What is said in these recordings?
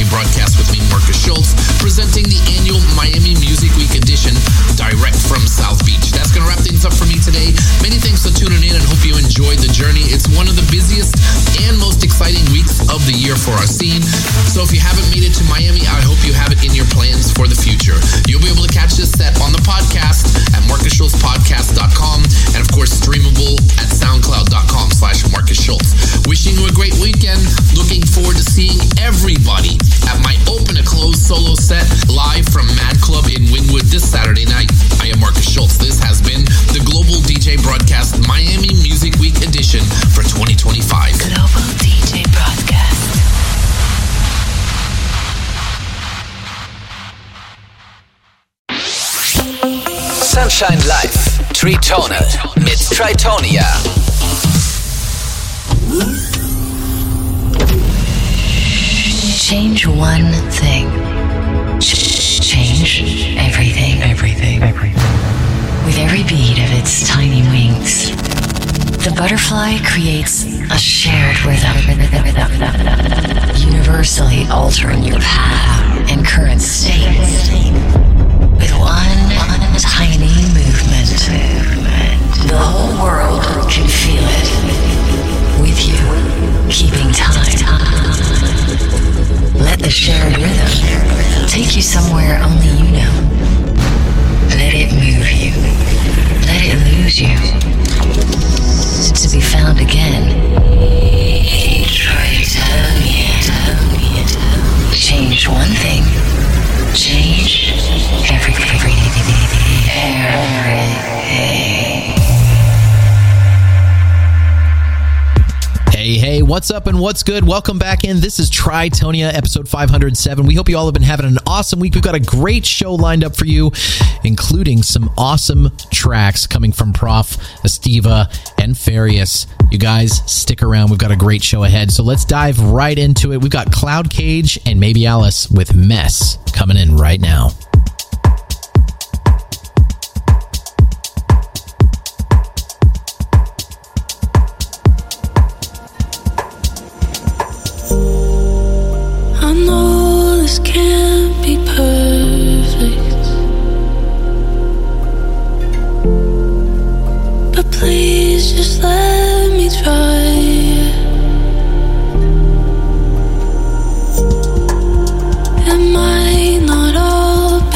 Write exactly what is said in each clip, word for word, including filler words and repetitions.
J broadcast with me, Marcus Schultz, presenting the annual Miami Music Week edition direct from South Beach. That's going to wrap things up for me today. Many thanks for tuning in and hope you enjoyed the journey. It's one of the busiest and most exciting weeks of the year for our scene. So if you haven't made it to Miami, I hope you have it in your plans for the future. You'll be able to catch this set on the podcast at marcus schultz podcast dot com and of course streamable at soundcloud.com slash Marcus Schultz. Wishing you a great weekend. Looking forward to seeing everybody at my open to close solo set live from Mad Club in Wynwood this Saturday night. I am Marcus Schultz. This has been the Global D J Broadcast Miami Music Week edition for twenty twenty-five. Global D J Broadcast. Sunshine Live, Tritonal mit Tritonia. Change one thing. Ch- change everything. Everything. Everything. With every beat of its tiny wings, the butterfly creates a shared rhythm, universally altering your path and current state. With one tiny movement, the whole world can feel it. With you, keeping time. Let the shared rhythm take you somewhere only you know. Let it move you. Let it lose you. To be found again. Change one thing. Change everything. Everything. Hey, hey, what's up and what's good? Welcome back in. This is Tritonia, episode five hundred seven. We hope you all have been having an awesome week. We've got a great show lined up for you, including some awesome tracks coming from Prof, Estiva, and Farius. You guys, stick around. We've got a great show ahead. So let's dive right into it. We've got Cloud Cage and Maybe Alice with Mess coming in right now. Can't be perfect, but please just let me try. It might not all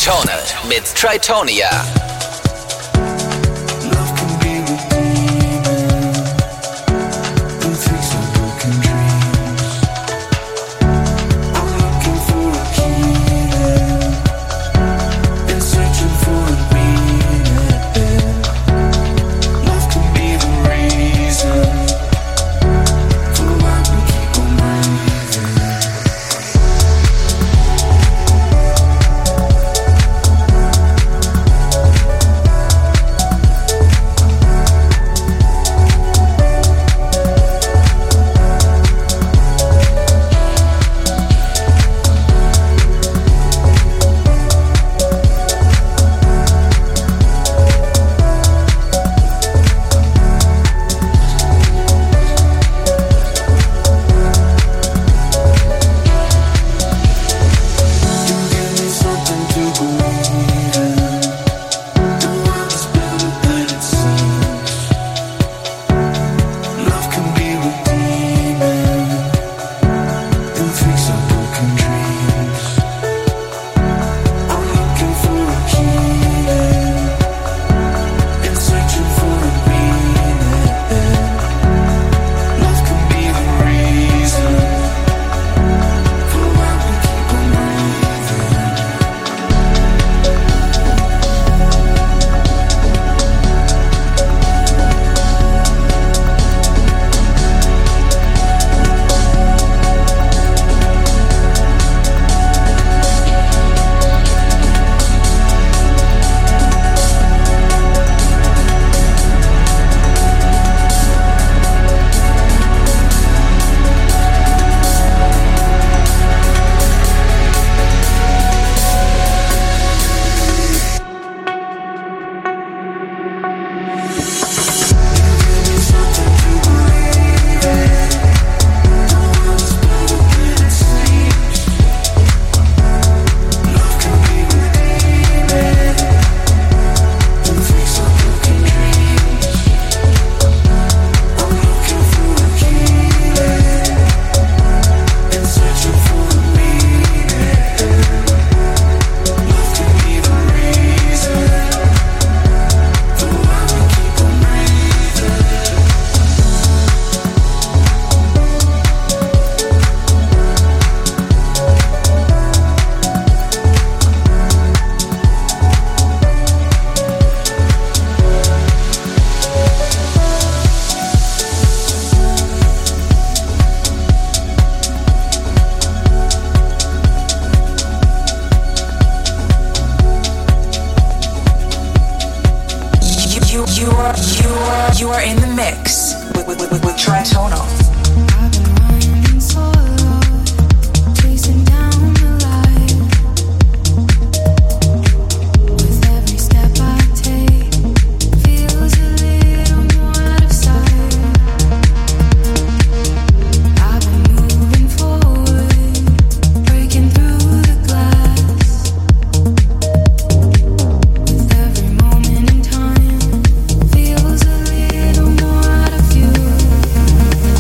Tritonal mit Tritonia. Feels a little more out of you.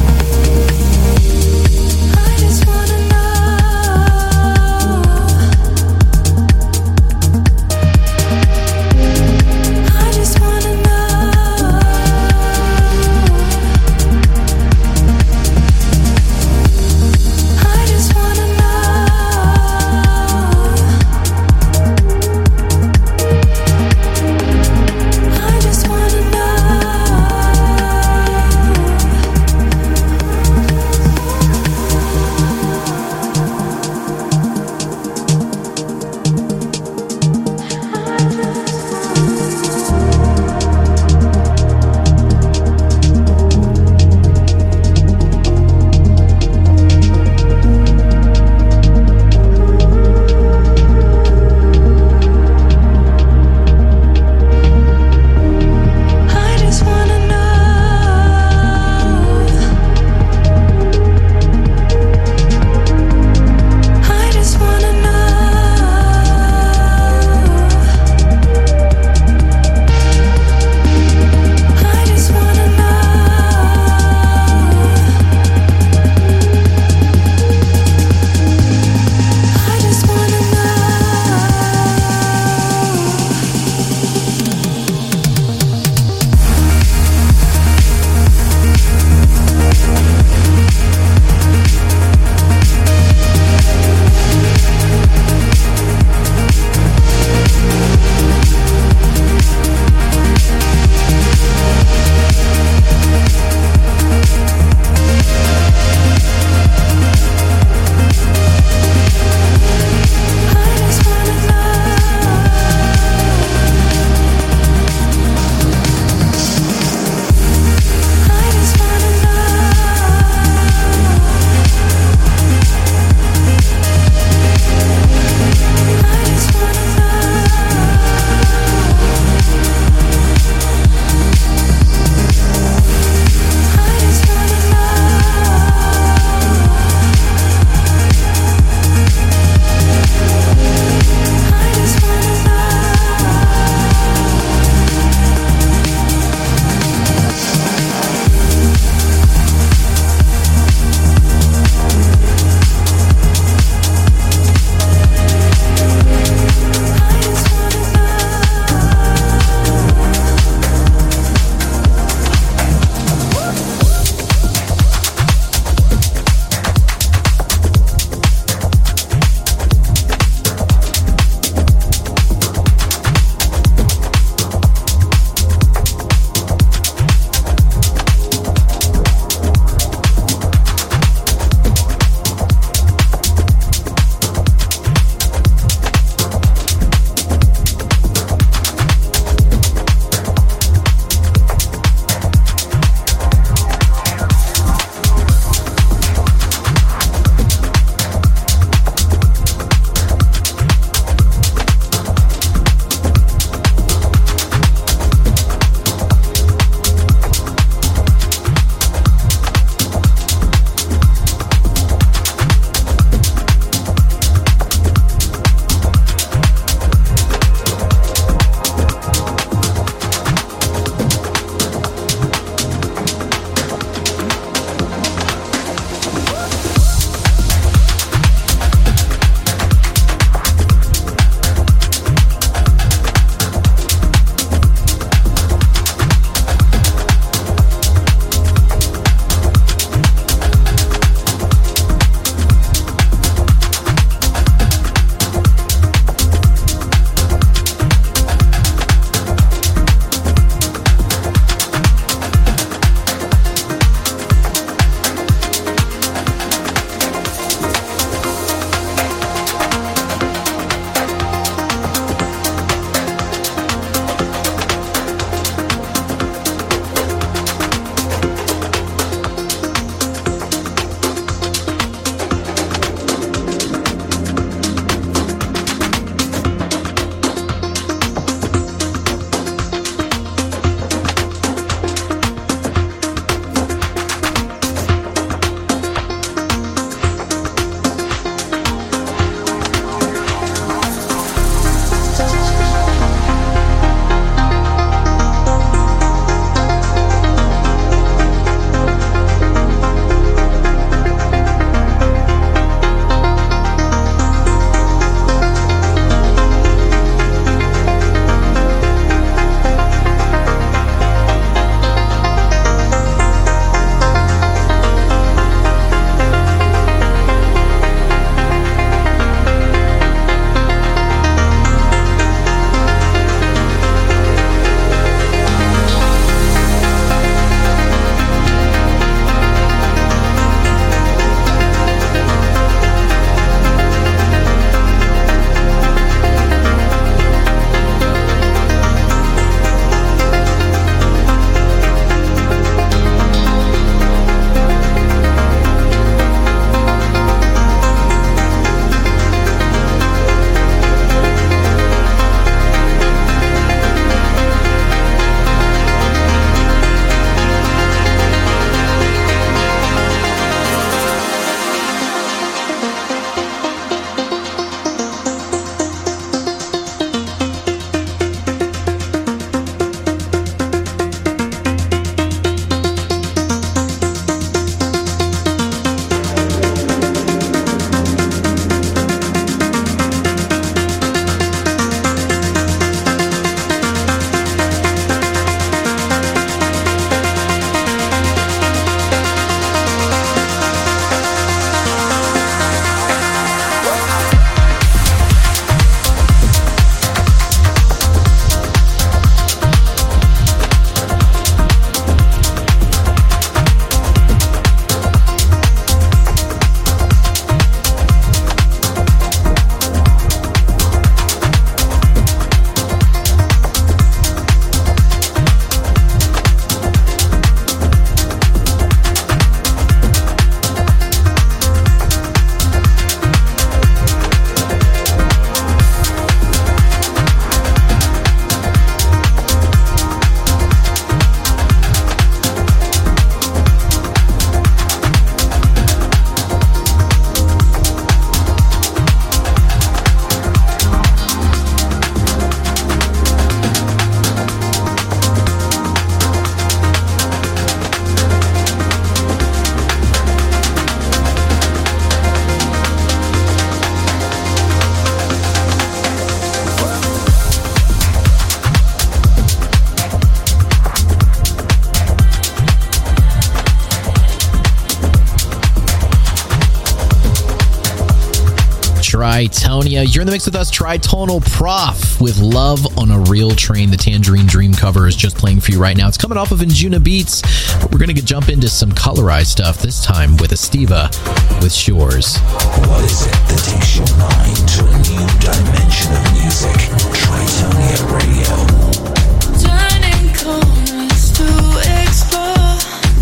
Tritonia. You're in the mix with us, Tritonal Prof, with Love on a Real Train. The Tangerine Dream cover is just playing for you right now. It's coming off of Injuna Beats, but we're going to jump into some colorized stuff, this time with Estiva with Shores. What is it that takes your mind to a new dimension of music? Tritonia Radio. Turning corners to explore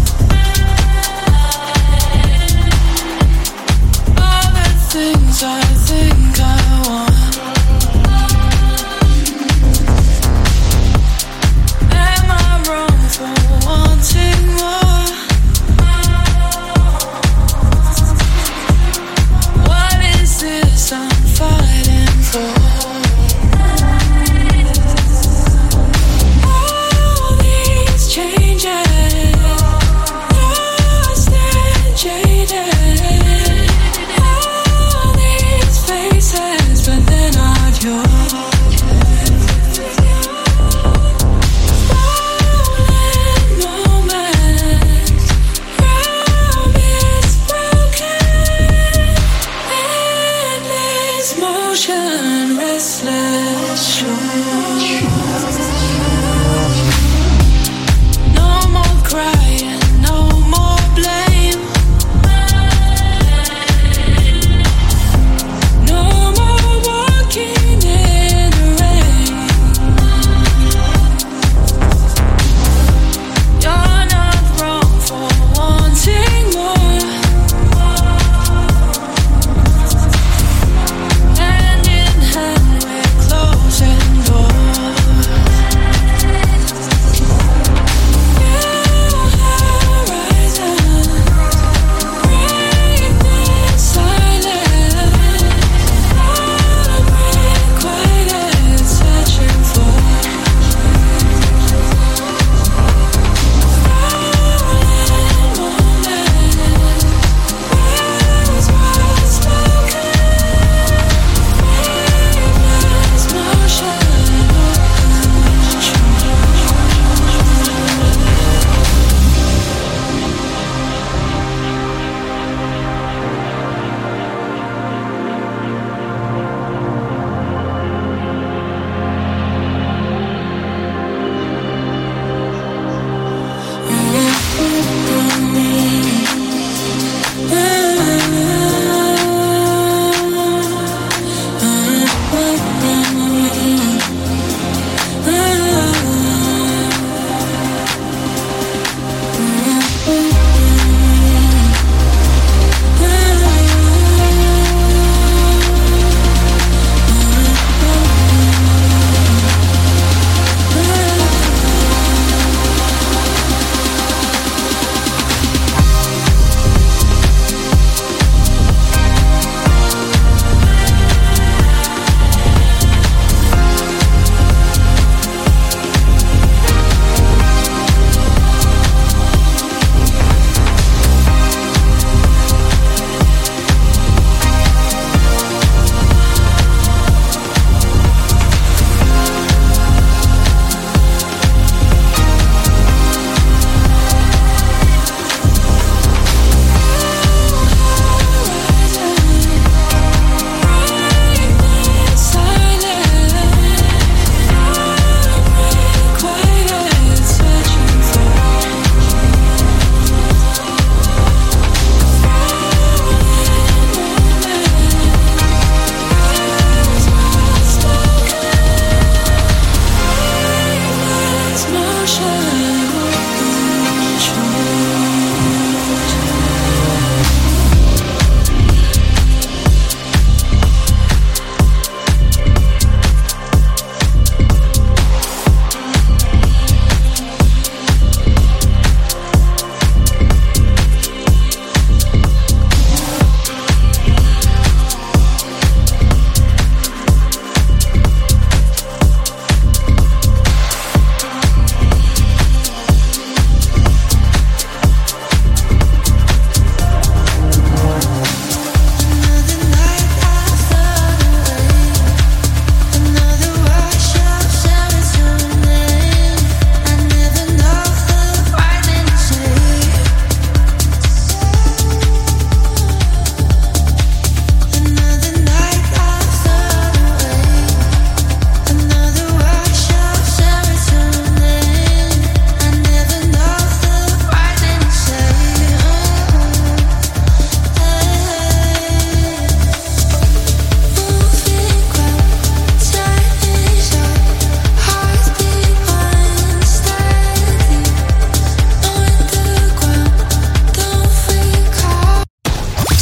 all the things I think I want. Am I wrong for wanting more? What is this I'm fighting for?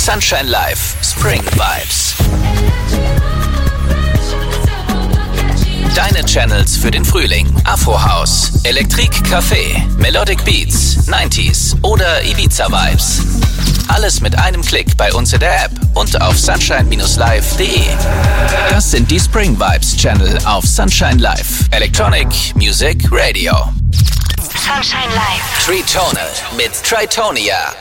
Sunshine Live Spring Vibes. Deine Channels für den Frühling. Afro House, Elektrik Café, Melodic Beats, neunziger oder Ibiza Vibes. Alles mit einem Klick bei uns in der App und auf sunshine Bindestrich live Punkt de. Das sind die Spring Vibes Channel auf Sunshine Live. Electronic Music Radio. Sunshine Live. Tritonal mit Tritonia.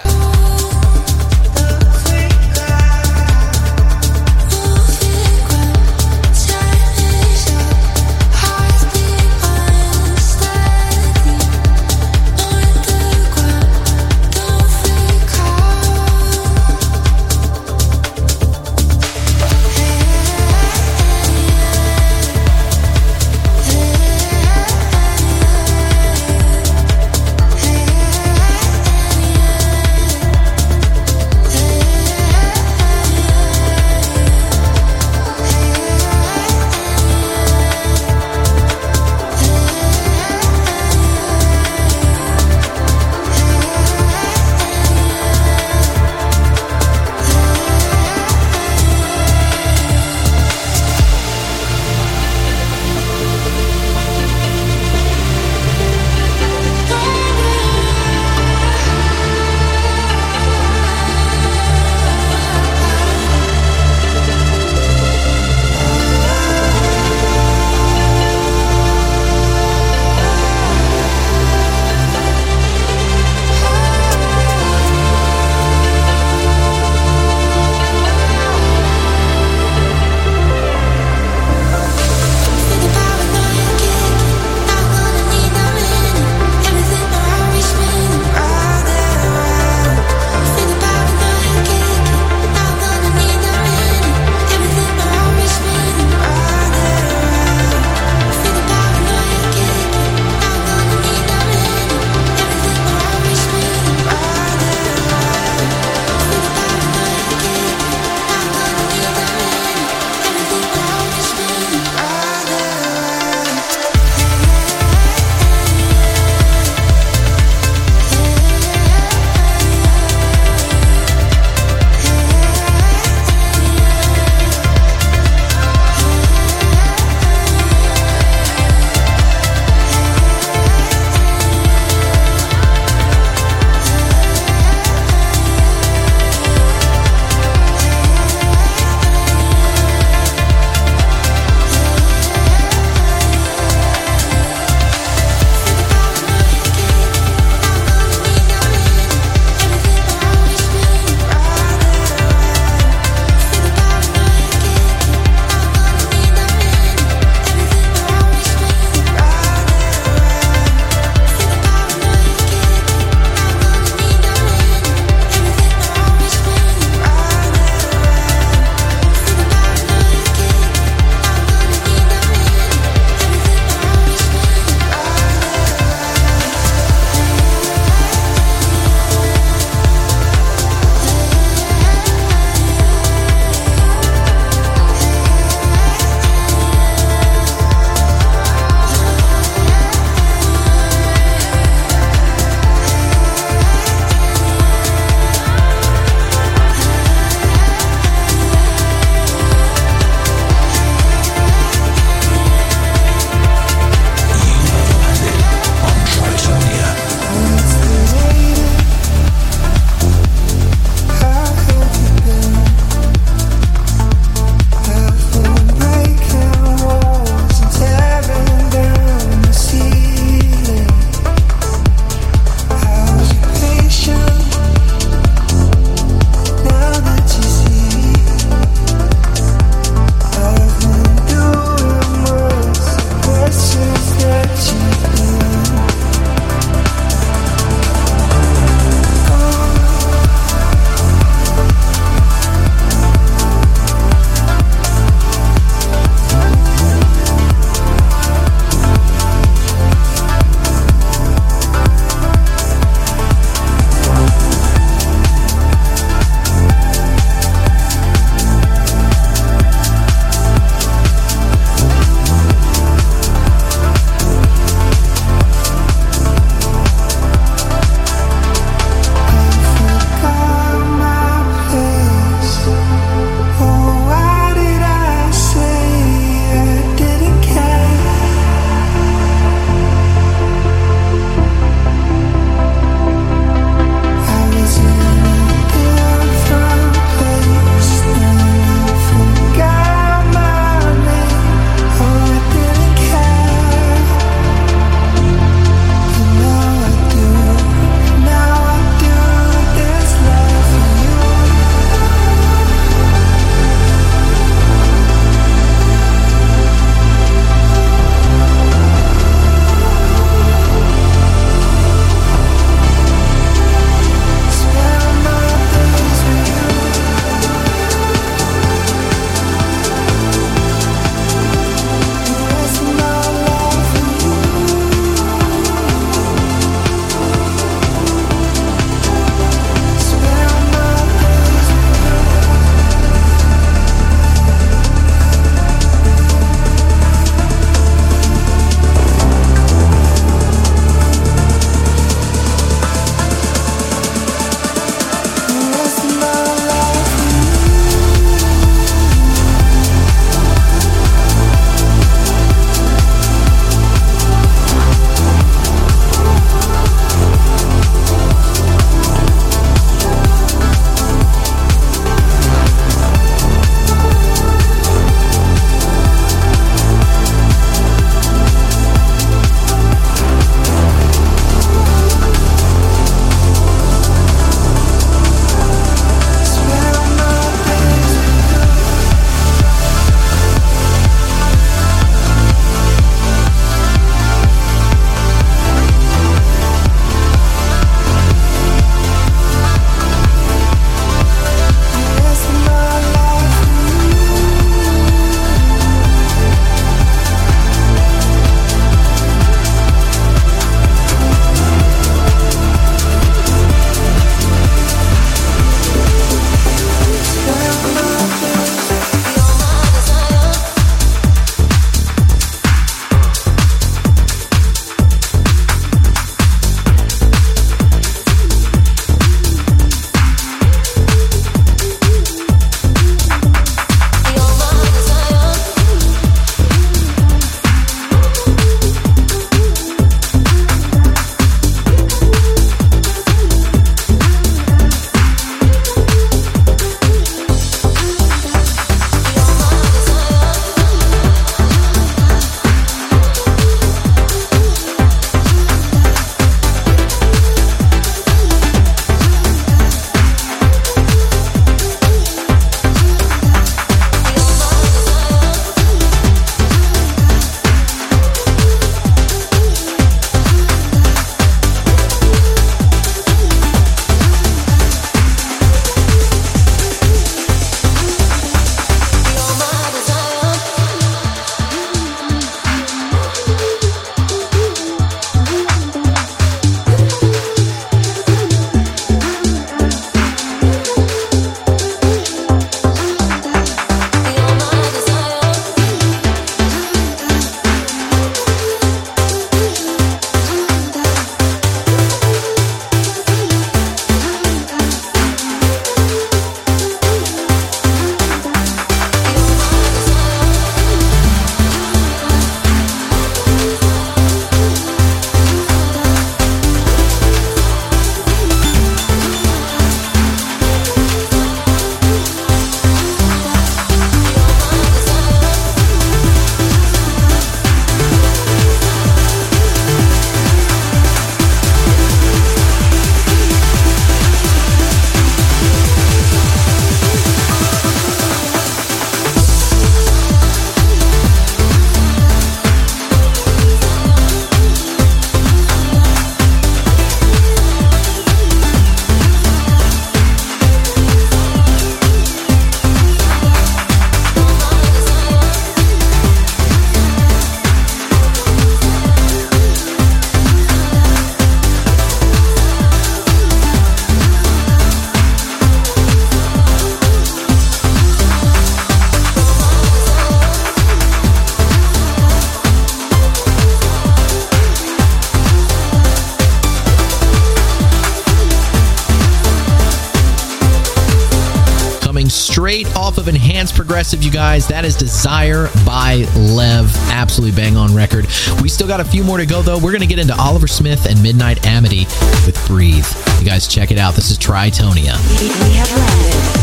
coming straight off of Enhanced Progressive, you guys. That is Desire by Lev. Absolutely bang on record. We still got a few more to go, though. We're going to get into Oliver Smith and Midnight Amity with Breathe. You guys check it out. This is Tritonia. We have landed.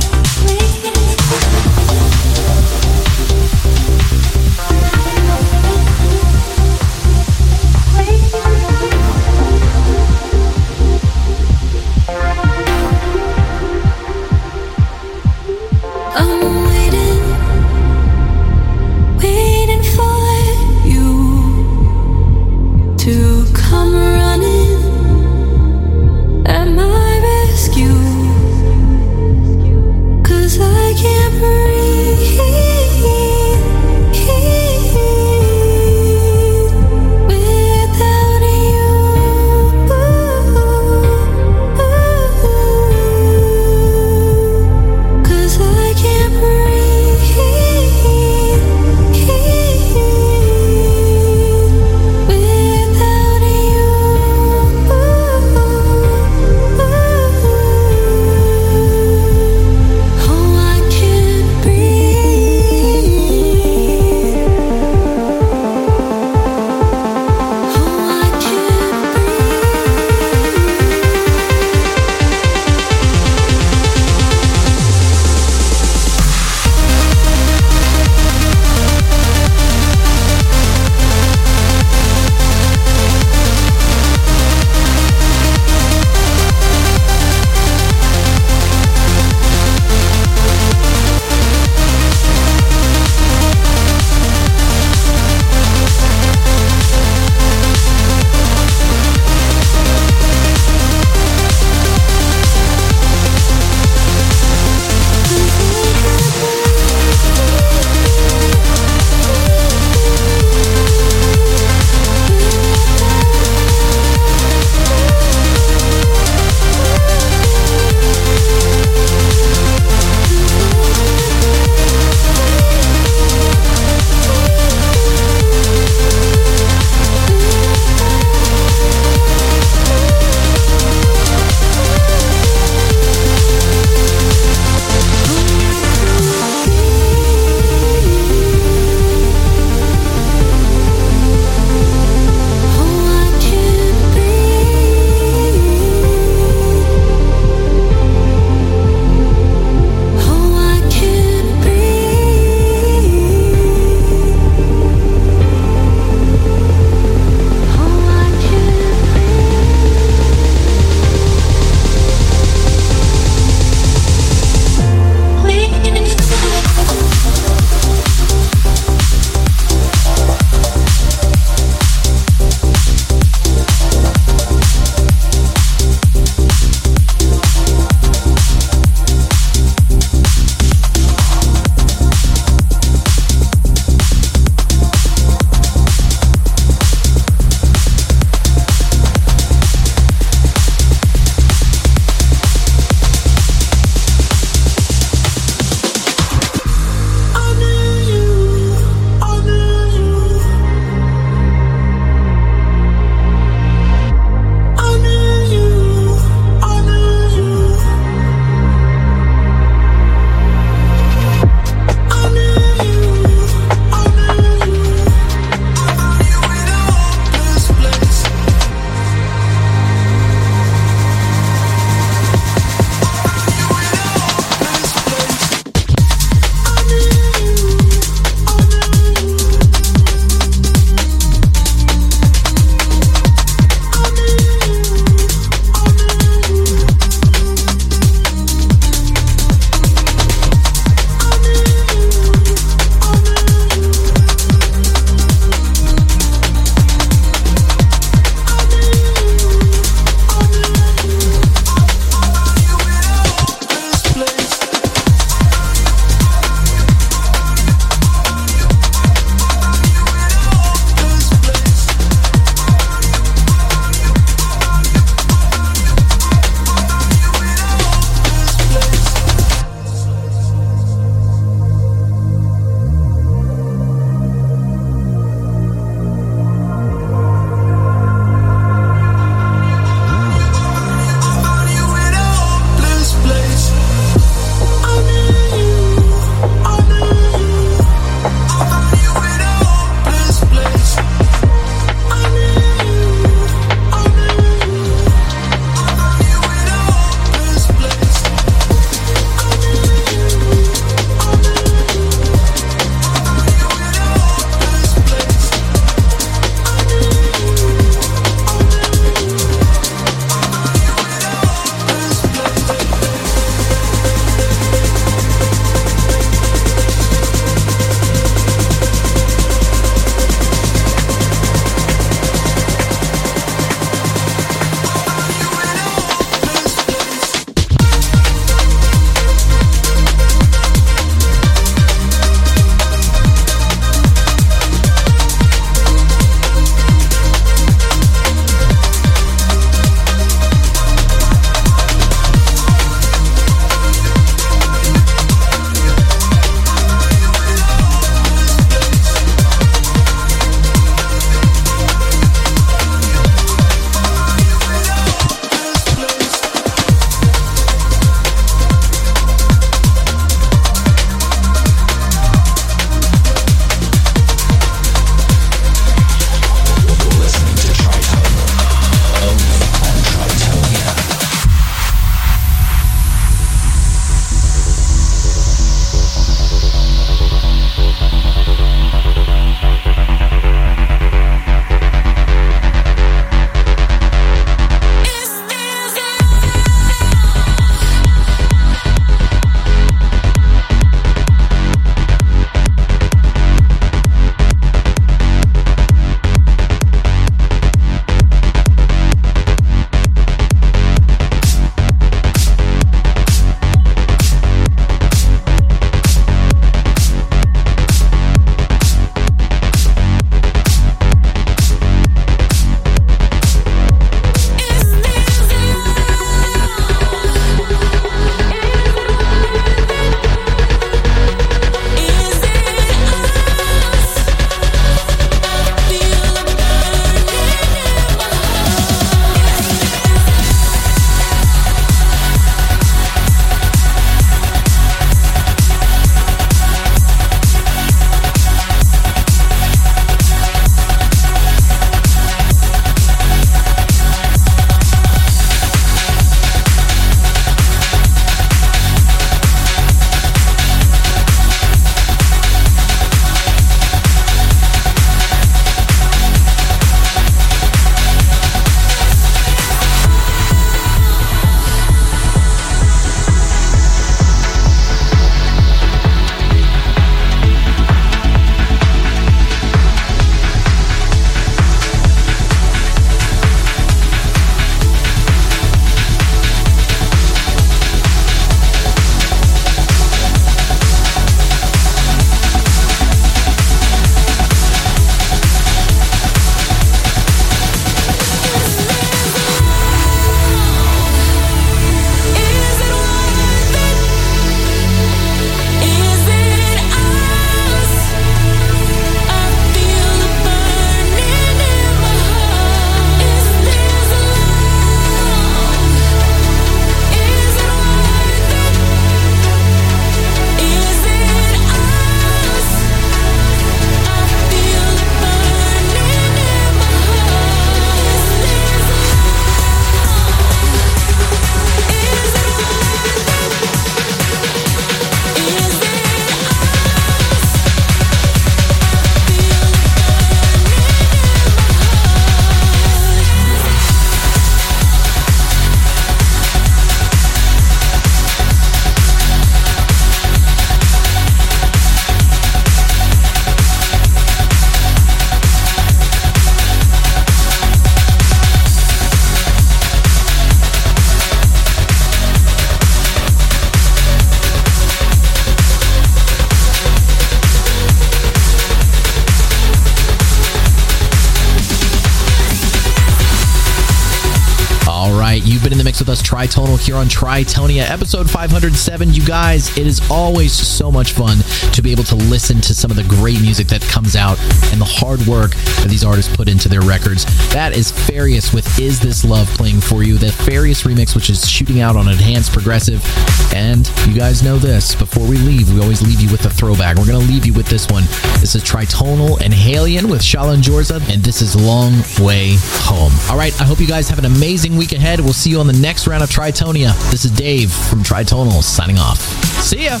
with us, Tritonal, here on Tritonia, episode five hundred seven. You guys, it is always so much fun to be able to listen to some of the great music that comes out and the hard work that these artists put into their records. That is Farius with Is This Love playing for you. The Farius remix, which is shooting out on Enhanced Progressive. And you guys know this, before we leave, we always leave you with a throwback. We're going to leave you with this one. This is Tritonal and Halion with Shalon Jorza, and this is Long Way Home. All right, I hope you guys have an amazing week ahead. We'll see you on the next round of Tritonia. This is Dave from Tritonal signing off. See ya.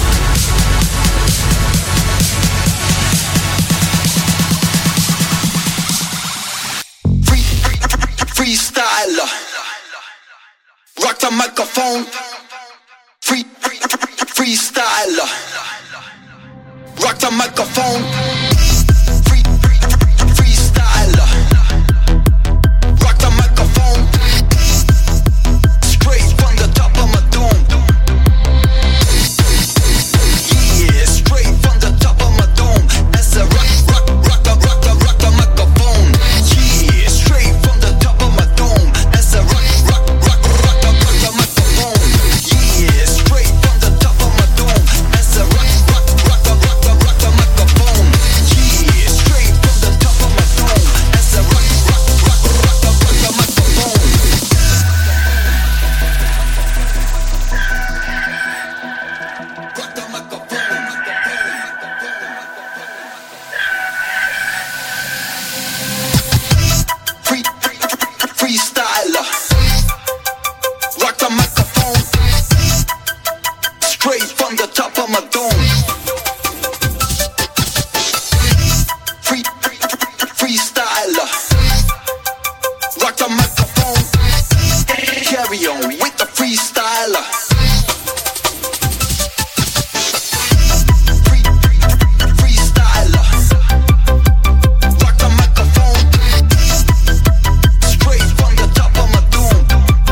Free, free, freestyler. Rock the microphone. Free, free, freestyler. Rock the microphone. Free, freestyler. Rock the microphone. Straight from the top of my dome. Yeah, straight from the top of my dome. As I rock, rock, rock the, rock the, rock the microphone. Yeah, straight from the top of my dome. As I rock, rock, rock, rock the, rock the microphone. Yeah, straight from the top of my dome. As I rock, rock, rock the, rock the, rock the microphone. Yeah, straight from the top of my dome. As I rock, rock, rock, rock the, rock the microphone. Rock the microphone. Free, freestyler. Rock the microphone. Straight from the top of my dome. Free, freestyler. Rock the microphone. Carry on with the freestyler. Free, freestyler. Rock the microphone. Straight from the top of my dome.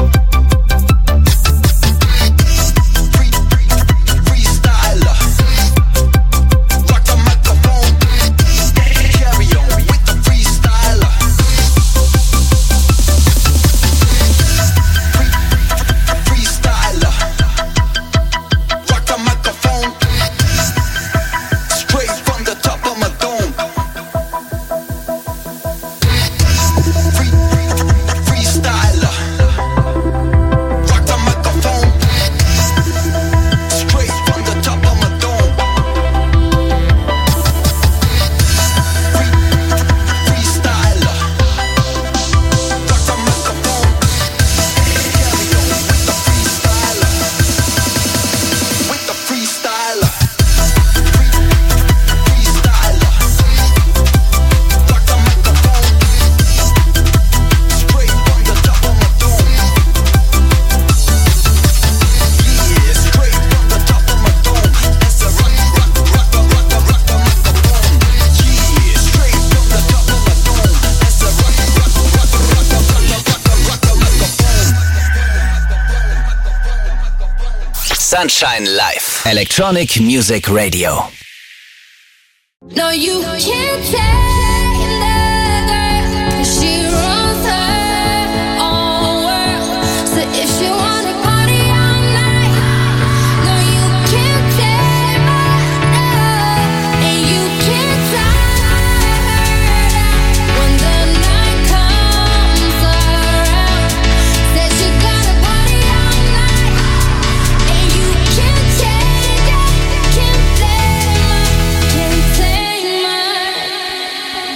Free, freestyler. Rock the microphone. Carry on with the freestyler. Free, freestyler. Rock the microphone. Straight from the top of my dome. Free, freestyler. Rock the microphone. Straight from the top of my dome. Free, freestyler. Rock the microphone. Carry on with the freestyler. With the freestyler. Free, freestyler. Rock the microphone. Straight from the top of my dome. Yeah, straight from the top of my dome. As I rock, rock, rock the, rock the, rock the microphone. Yeah, straight from the top of my dome. As I rock, rock, rock the, rock the, rock the, rock the, rock the microphone. Sunshine Live. Electronic Music Radio. No, you can't take the girl, 'cause she runs her own world. So if she wanna party all night, no, you can't take my love, and you can't tie her down. When the night comes around, said she gotta party all night, and you can't take it, can't take my, can't take my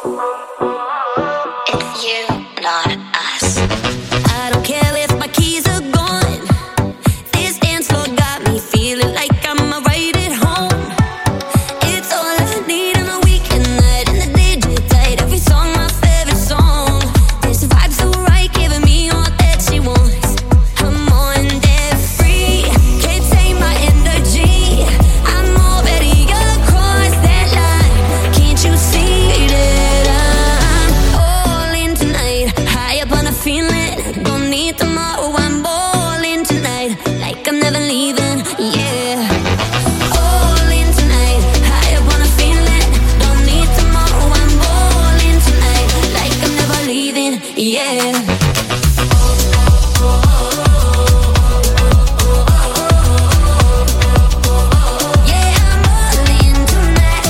It's you, not us. I don't care if my keys are gone. This dance floor got me feeling like I'm right at home. It's all I need on a weekend night, and the D J played every song, my favorite song. This vibe so right, giving me all that she wants. I'm on that free, can't take my energy. I'm already across that line. Can't you see that I'm all in tonight? High up on a feeling, don't need tomorrow. I'm all in tonight, like I'm never leaving. Yeah. All in tonight, high up on a feeling, don't need tomorrow. I'm all in tonight, like I'm never leaving. Yeah. Yeah, I'm all in tonight.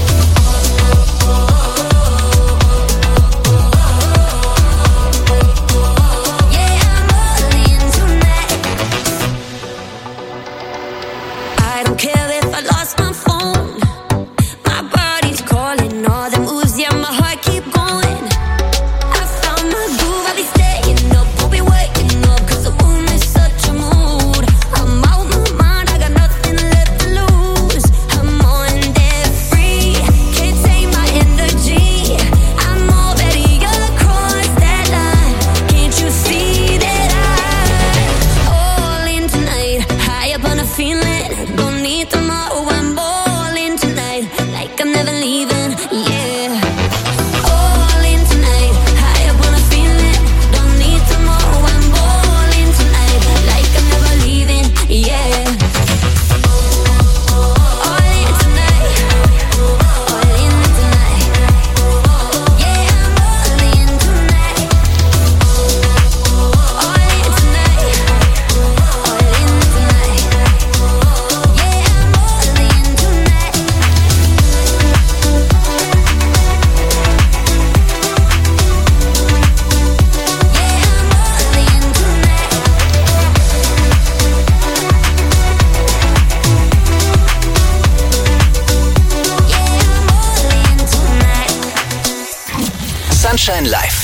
Yeah, I'm all in tonight. I don't care if I lost my phone. My body's calling, all the moves, yeah, my heart keep going. I found my groove, I'll be staying up, we'll be waking up, 'cause the room is such a mood. I'm out my mind, I got nothing left to lose. I'm on that free, can't take my energy. I'm already across that line. Can't you see that I'm all in tonight? High up on a feeling, don't need tomorrow. I'm all in tonight, like I'm never leaving. Yeah. All in tonight, high up on a feeling, don't need tomorrow. I'm all in tonight, like I'm never leaving. Yeah. All in tonight, all in tonight. Yeah, I'm all in tonight. All in tonight, all in tonight. Yeah, I'm all in tonight. Sunshine Live.